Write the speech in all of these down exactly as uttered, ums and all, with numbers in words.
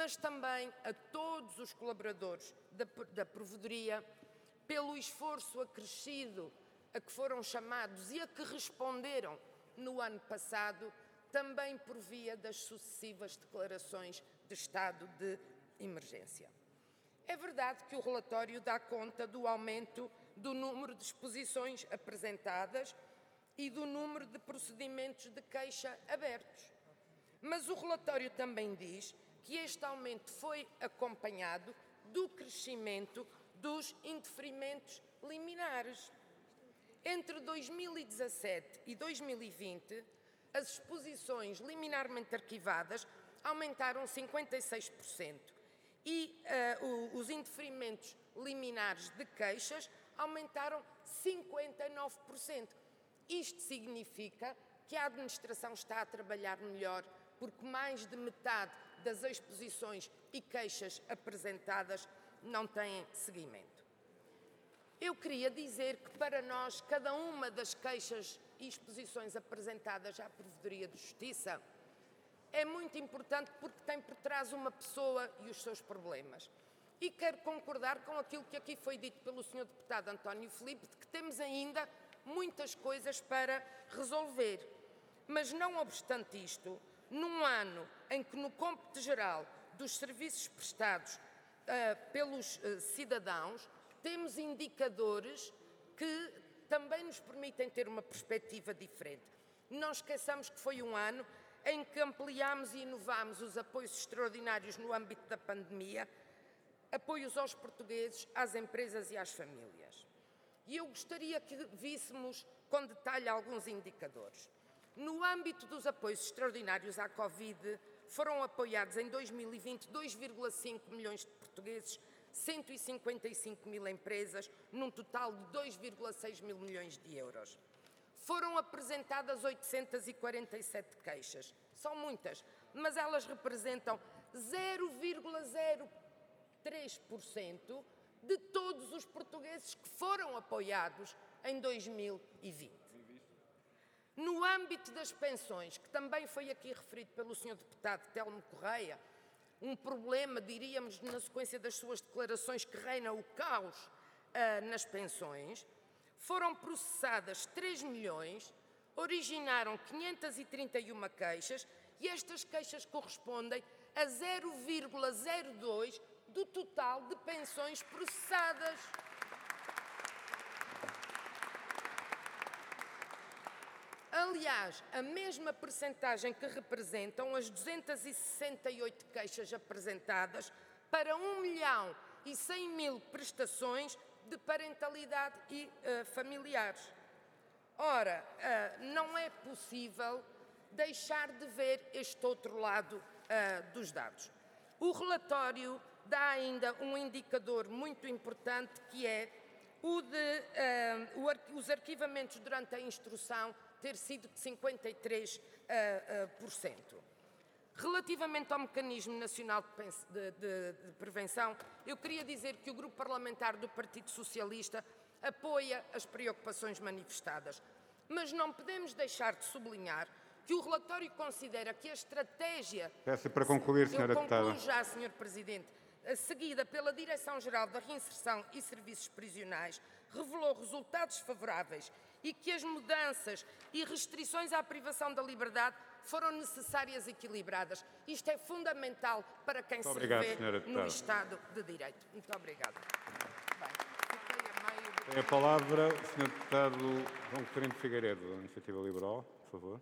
mas também a todos os colaboradores da, da Provedoria pelo esforço acrescido a que foram chamados e a que responderam no ano passado, também por via das sucessivas declarações de estado de emergência. É verdade que o relatório dá conta do aumento do número de exposições apresentadas e do número de procedimentos de queixa abertos. Mas o relatório também diz que este aumento foi acompanhado do crescimento dos indeferimentos liminares. Entre dois mil e dezassete e dois mil e vinte, as exposições liminarmente arquivadas aumentaram cinquenta e seis por cento e uh, o, os indeferimentos liminares de queixas aumentaram cinquenta e nove por cento. Isto significa que a administração está a trabalhar melhor, porque mais de metade das exposições e queixas apresentadas não têm seguimento. Eu queria dizer que, para nós, cada uma das queixas e exposições apresentadas à Provedoria de Justiça é muito importante porque tem por trás uma pessoa e os seus problemas. E quero concordar com aquilo que aqui foi dito pelo senhor deputado António Filipe, de que temos ainda muitas coisas para resolver. Mas, não obstante isto, num ano em que, no cômputo geral dos serviços prestados uh, pelos uh, cidadãos, temos indicadores que também nos permitem ter uma perspectiva diferente. Não esqueçamos que foi um ano em que ampliámos e inovámos os apoios extraordinários no âmbito da pandemia, apoios aos portugueses, às empresas e às famílias. E eu gostaria que víssemos com detalhe alguns indicadores. No âmbito dos apoios extraordinários à Covid, foram apoiados em dois mil e vinte dois vírgula cinco milhões de portugueses, cento e cinquenta e cinco mil empresas, num total de dois vírgula seis mil milhões de euros. Foram apresentadas oitocentas e quarenta e sete queixas. São muitas, mas elas representam zero vírgula zero três por cento de todos os portugueses que foram apoiados em dois mil e vinte. No âmbito das pensões, que também foi aqui referido pelo senhor deputado Telmo Correia, um problema, diríamos, na sequência das suas declarações, que reina o caos uh, nas pensões, foram processadas três milhões, originaram quinhentas e trinta e uma queixas e estas queixas correspondem a zero vírgula zero dois por cento do total de pensões processadas. Aliás, a mesma percentagem que representam as duzentas e sessenta e oito queixas apresentadas para um milhão e cem mil prestações de parentalidade e uh, familiares. Ora, uh, não é possível deixar de ver este outro lado uh, dos dados. O relatório dá ainda um indicador muito importante, que é o de uh, o ar os arquivamentos durante a instrução ter sido de cinquenta e três por cento. Relativamente ao Mecanismo Nacional de, de, de Prevenção, eu queria dizer que o Grupo Parlamentar do Partido Socialista apoia as preocupações manifestadas, mas não podemos deixar de sublinhar que o relatório considera que a estratégia... Peço para concluir, senhora Deputada. Eu concluo já, senhor Presidente. Seguida pela Direção-Geral da Reinserção e Serviços Prisionais, revelou resultados favoráveis e que as mudanças e restrições à privação da liberdade foram necessárias e equilibradas. Isto é fundamental para quem Muito se obrigado, revê no Estado de Direito. Muito obrigada. Bem, fiquei a meio do... Tem a palavra o senhor Deputado João Coutinho de Figueiredo, da Iniciativa Liberal, por favor.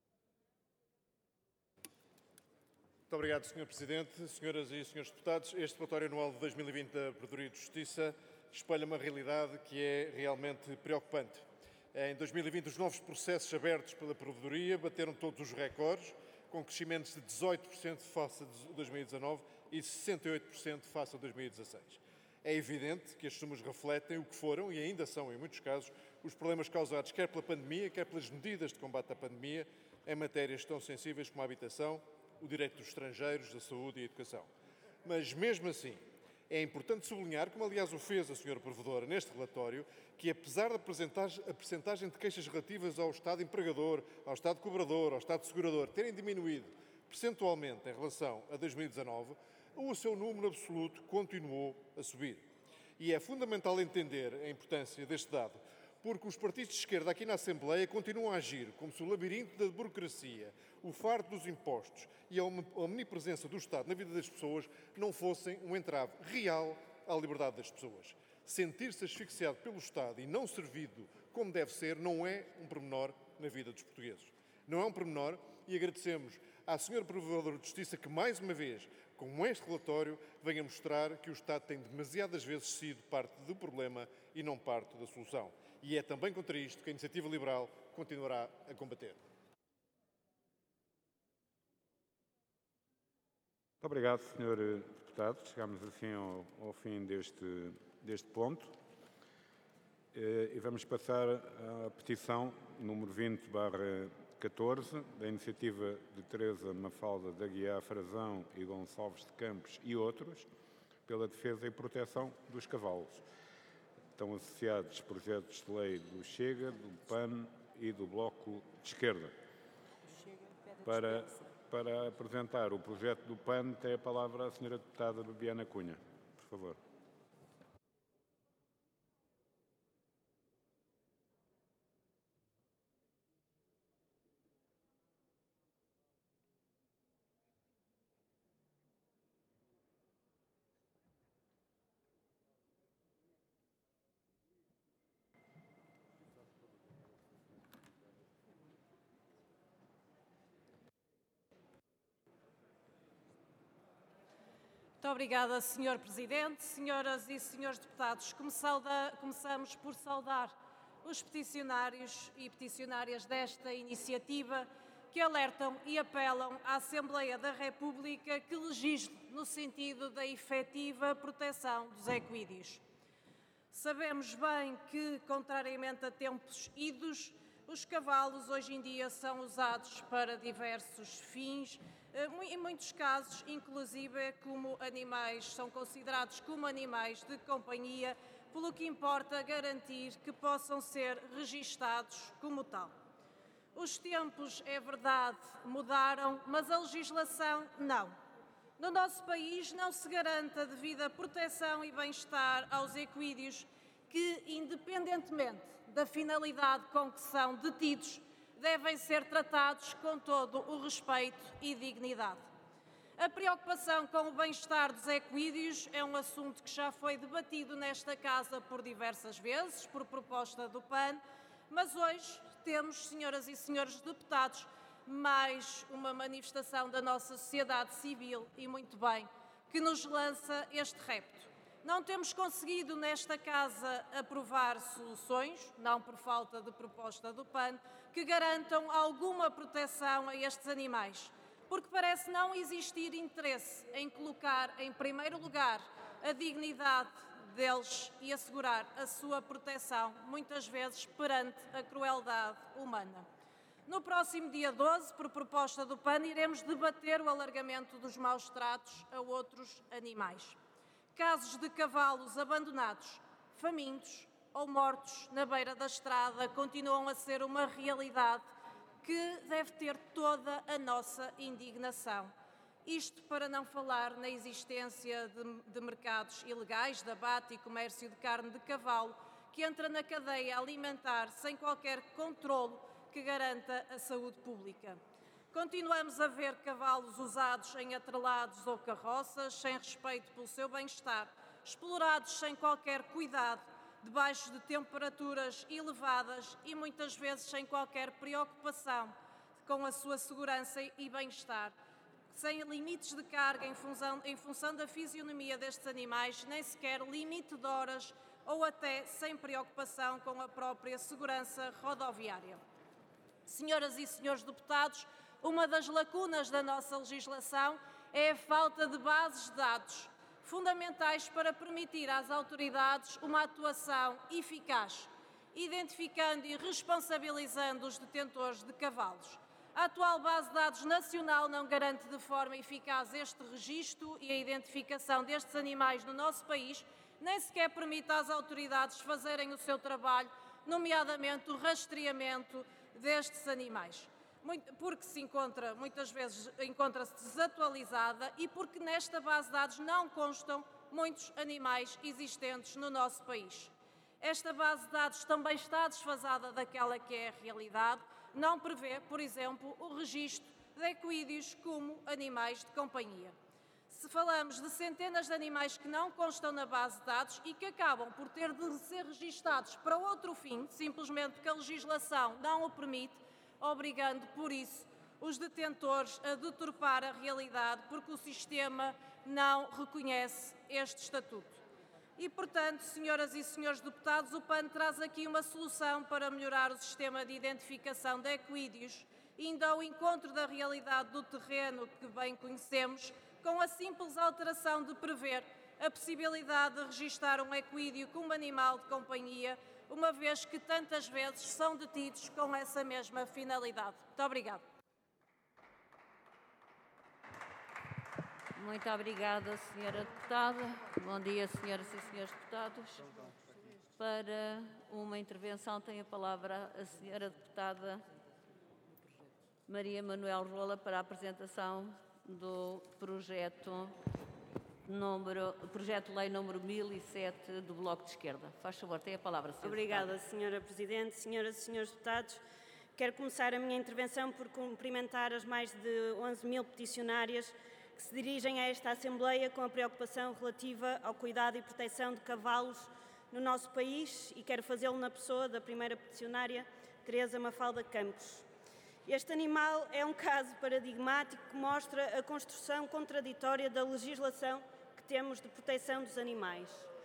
Muito obrigado, senhor Presidente. Senhoras e senhores deputados, este relatório anual de dois mil e vinte da Provedoria de Justiça espelha uma realidade que é realmente preocupante. Em dois mil e vinte, os novos processos abertos pela Provedoria bateram todos os recordes, com crescimentos de dezoito por cento face a dois mil e dezanove e sessenta e oito por cento face a dois mil e dezasseis. É evidente que estes números refletem o que foram, e ainda são, em muitos casos, os problemas causados quer pela pandemia, quer pelas medidas de combate à pandemia, em matérias tão sensíveis como a habitação, o direito dos estrangeiros, a saúde e a educação. Mas, mesmo assim, é importante sublinhar, como aliás o fez a senhora Provedora neste relatório, que apesar da percentagem de queixas relativas ao Estado empregador, ao Estado cobrador, ao Estado segurador terem diminuído percentualmente em relação a dois mil e dezanove, o seu número absoluto continuou a subir. E é fundamental entender a importância deste dado, porque os partidos de esquerda aqui na Assembleia continuam a agir como se o labirinto da burocracia, o fardo dos impostos e a omnipresença do Estado na vida das pessoas não fossem um entrave real à liberdade das pessoas. Sentir-se asfixiado pelo Estado e não servido como deve ser não é um pormenor na vida dos portugueses. Não é um pormenor e agradecemos à senhora Provedora de Justiça que, mais uma vez, com este relatório, venha mostrar que o Estado tem demasiadas vezes sido parte do problema e não parte da solução. E é também contra isto que a Iniciativa Liberal continuará a combater. Muito obrigado, senhor Deputado. Chegamos assim ao, ao fim deste, deste ponto. E vamos passar à petição número vinte barra catorze, da iniciativa de Teresa Mafalda de Aguiar Frazão e Gonçalves de Campos e outros, pela defesa e proteção dos cavalos. Estão associados projetos de lei do Chega, do P A N e do Bloco de Esquerda. Para, para apresentar o projeto do P A N, tem a palavra a senhora deputada Bibiana Cunha. Por favor. Muito obrigada, senhor Presidente. Senhoras e senhores deputados, começamos por saudar os peticionários e peticionárias desta iniciativa que alertam e apelam à Assembleia da República que legisle no sentido da efetiva proteção dos equídeos. Sabemos bem que, contrariamente a tempos idos, os cavalos hoje em dia são usados para diversos fins, em muitos casos, inclusive, como animais, são considerados como animais de companhia, pelo que importa garantir que possam ser registados como tal. Os tempos, é verdade, mudaram, mas a legislação não. No nosso país não se garante a devida proteção e bem-estar aos equídeos que, independentemente da finalidade com que são detidos, devem ser tratados com todo o respeito e dignidade. A preocupação com o bem-estar dos equídeos é um assunto que já foi debatido nesta Casa por diversas vezes, por proposta do P A N, mas hoje temos, senhoras e senhores deputados, mais uma manifestação da nossa sociedade civil, e muito bem, que nos lança este repto. Não temos conseguido nesta Casa aprovar soluções, não por falta de proposta do P A N, que garantam alguma proteção a estes animais, porque parece não existir interesse em colocar em primeiro lugar a dignidade deles e assegurar a sua proteção, muitas vezes perante a crueldade humana. No próximo dia doze, por proposta do P A N, iremos debater o alargamento dos maus-tratos a outros animais. Casos de cavalos abandonados, famintos ou mortos na beira da estrada continuam a ser uma realidade que deve ter toda a nossa indignação. Isto para não falar na existência de, de mercados ilegais de abate e comércio de carne de cavalo, que entra na cadeia alimentar sem qualquer controlo que garanta a saúde pública. Continuamos a ver cavalos usados em atrelados ou carroças, sem respeito pelo seu bem-estar, explorados sem qualquer cuidado, debaixo de temperaturas elevadas e muitas vezes sem qualquer preocupação com a sua segurança e bem-estar, sem limites de carga em função, em função da fisionomia destes animais, nem sequer limite de horas ou até sem preocupação com a própria segurança rodoviária. Senhoras e senhores deputados, uma das lacunas da nossa legislação é a falta de bases de dados fundamentais para permitir às autoridades uma atuação eficaz, identificando e responsabilizando os detentores de cavalos. A atual base de dados nacional não garante de forma eficaz este registro e a identificação destes animais no nosso país, nem sequer permite às autoridades fazerem o seu trabalho, nomeadamente o rastreamento destes animais. porque se encontra, muitas vezes encontra-se desatualizada e porque nesta base de dados não constam muitos animais existentes no nosso país. Esta base de dados também está desfasada daquela que é a realidade, não prevê, por exemplo, o registro de equídeos como animais de companhia. Se falamos de centenas de animais que não constam na base de dados e que acabam por ter de ser registados para outro fim, simplesmente porque a legislação não o permite, obrigando, por isso, os detentores a deturpar a realidade, porque o sistema não reconhece este estatuto. E, portanto, senhoras e senhores deputados, o P A N traz aqui uma solução para melhorar o sistema de identificação de equídeos, indo ao encontro da realidade do terreno que bem conhecemos, com a simples alteração de prever a possibilidade de registar um equídeo como animal de companhia, uma vez que tantas vezes são detidos com essa mesma finalidade. Muito obrigada. Muito obrigada, senhora deputada. Bom dia, senhoras e senhores deputados. Para uma intervenção tem a palavra a senhora deputada Maria Manuel Rola para a apresentação do projeto, número, projeto de lei número mil e sete do Bloco de Esquerda. Faz favor, tem a palavra, senhora Obrigada, deputada. senhora Presidente, senhoras e senhores deputados. Quero começar a minha intervenção por cumprimentar as mais de onze mil peticionárias que se dirigem a esta Assembleia com a preocupação relativa ao cuidado e proteção de cavalos no nosso país e quero fazê-lo na pessoa da primeira peticionária, Teresa Mafalda Campos. Este animal é um caso paradigmático que mostra a construção contraditória da legislação que temos de proteção dos animais.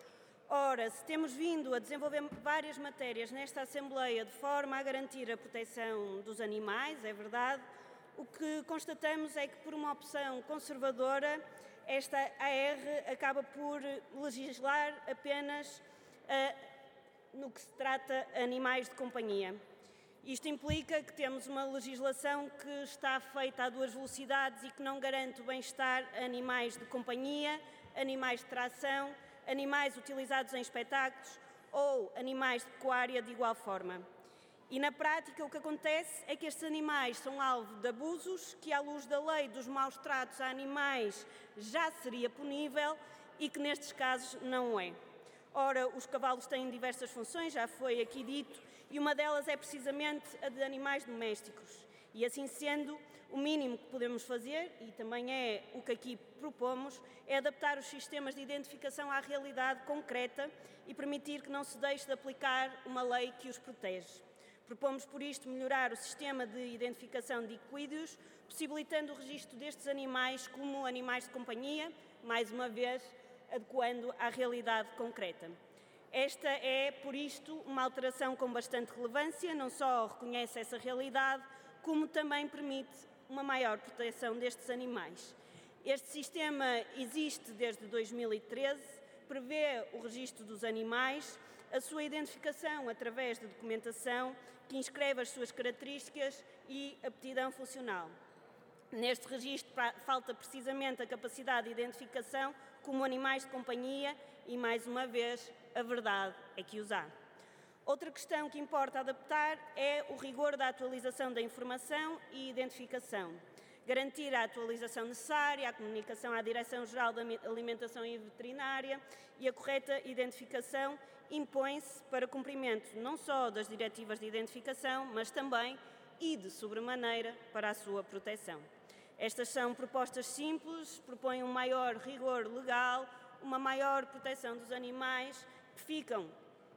Ora, se temos vindo a desenvolver várias matérias nesta Assembleia de forma a garantir a proteção dos animais, é verdade, o que constatamos é que, por uma opção conservadora, esta A R acaba por legislar apenas uh, no que se trata de animais de companhia. Isto implica que temos uma legislação que está feita a duas velocidades e que não garante o bem-estar a animais de companhia, animais de tração, animais utilizados em espetáculos ou animais de pecuária de igual forma. E, na prática, o que acontece é que estes animais são alvo de abusos que, à luz da lei dos maus tratos a animais, já seria punível e que, nestes casos, não é. Ora, os cavalos têm diversas funções, já foi aqui dito, e uma delas é precisamente a de animais domésticos. E, assim sendo, o mínimo que podemos fazer, e também é o que aqui propomos, é adaptar os sistemas de identificação à realidade concreta e permitir que não se deixe de aplicar uma lei que os protege. Propomos, por isto, melhorar o sistema de identificação de equídeos, possibilitando o registro destes animais como animais de companhia, mais uma vez, adequando à realidade concreta. Esta é, por isto, uma alteração com bastante relevância, não só reconhece essa realidade, como também permite uma maior proteção destes animais. Este sistema existe desde dois mil e treze, prevê o registro dos animais, a sua identificação através de documentação que inscreve as suas características e aptidão funcional. Neste registro falta precisamente a capacidade de identificação como animais de companhia e, mais uma vez, a verdade é que os há. Outra questão que importa adaptar é o rigor da atualização da informação e identificação. Garantir a atualização necessária, a comunicação à Direção-Geral da Alimentação e Veterinária e a correta identificação impõe-se para cumprimento não só das diretivas de identificação, mas também e de sobremaneira para a sua proteção. Estas são propostas simples, propõem um maior rigor legal, uma maior proteção dos animais que ficam,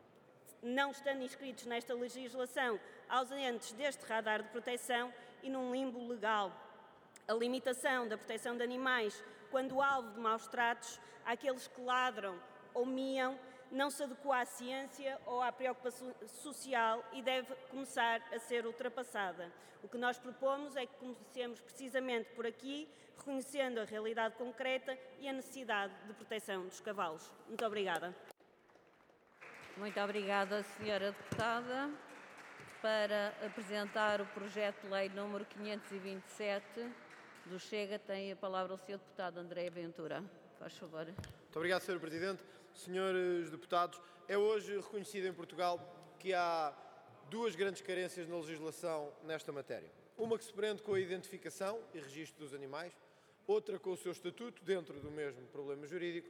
não estando inscritos nesta legislação, ausentes deste radar de proteção e num limbo legal. A limitação da proteção de animais quando alvo de maus tratos àqueles que ladram ou miam não se adequa à ciência ou à preocupação social e deve começar a ser ultrapassada. O que nós propomos é que comecemos precisamente por aqui, reconhecendo a realidade concreta e a necessidade de proteção dos cavalos. Muito obrigada. Muito obrigada, senhora deputada. Para apresentar o projeto de lei número quinhentos e vinte e sete do Chega, tem a palavra o senhor deputado André Ventura. Faz favor. Muito obrigado, senhor Presidente. Senhores deputados, é hoje reconhecido em Portugal que há duas grandes carências na legislação nesta matéria. Uma que se prende com a identificação e registro dos animais, outra com o seu estatuto dentro do mesmo problema jurídico